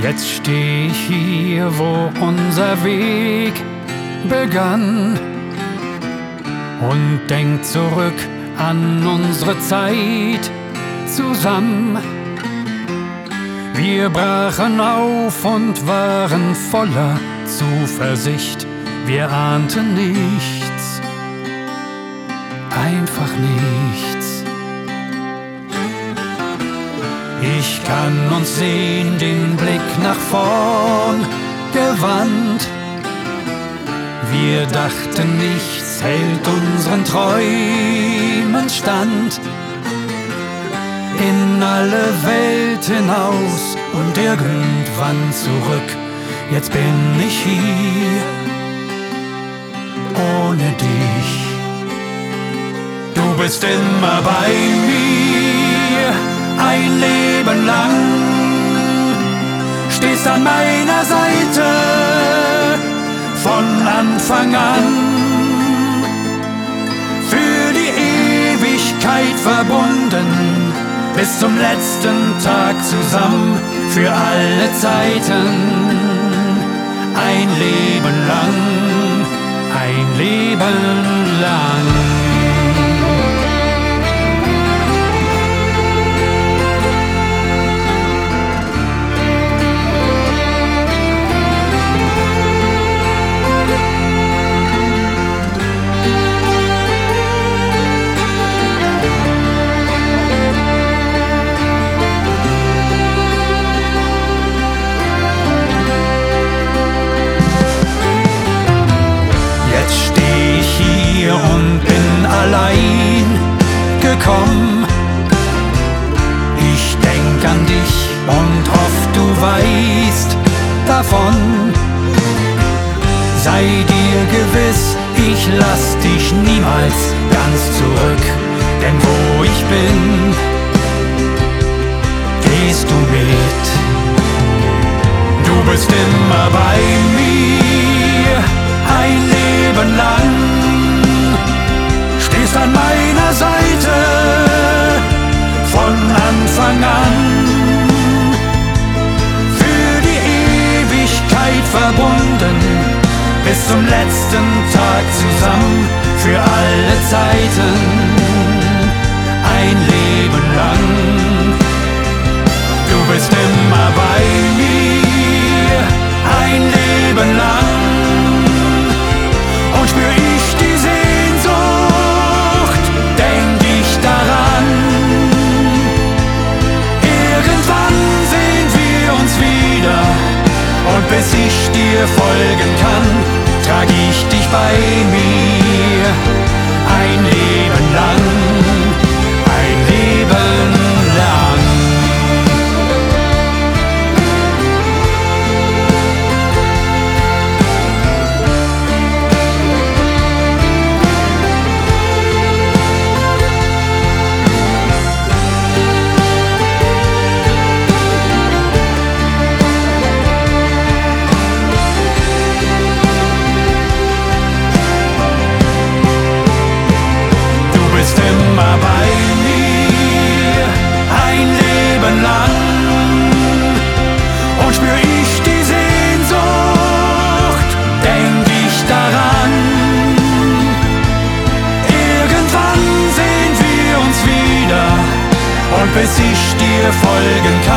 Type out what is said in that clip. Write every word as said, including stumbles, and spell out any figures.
Jetzt steh ich hier, wo unser Weg begann und denk zurück an unsere Zeit zusammen. Wir brachen auf und waren voller Zuversicht. Wir ahnten nichts, einfach nichts. Ich kann uns sehen, den Blick nach vorn gewandt. Wir dachten, nichts hält unseren Träumen stand. In alle Welt hinaus und irgendwann zurück. Jetzt bin ich hier ohne dich. Du bist immer bei mir, ein Leben lang. Stehst an meiner Seite von Anfang an. Für die Ewigkeit verbunden, bis zum letzten Tag zusammen, für alle Zeiten. Ein Leben lang, ein Leben lang. Und bin allein gekommen. Ich denk an dich und hoff, du weißt davon. Sei dir gewiss, ich lass dich niemals ganz zurück. Denn wo ich bin, gehst du mit. Du bist immer bei mir, ein Leben lang. Stehst an meiner Seite von Anfang an. Für die Ewigkeit verbunden, bis zum letzten Tag zusammen, für alle Zeiten. Ein Leben lang. Du bist immer bei mir, ein Leben lang. Und spür ich die Sehnsucht, denk ich daran. Irgendwann sehen wir uns wieder, und bis ich dir folgen kann, trag ich dich bei mir. Ein Leben lang, ein Leben lang. Immer bei mir, ein Leben lang. Und spür ich die Sehnsucht, denk ich daran. Irgendwann sehen wir uns wieder, und bis ich dir folgen kann,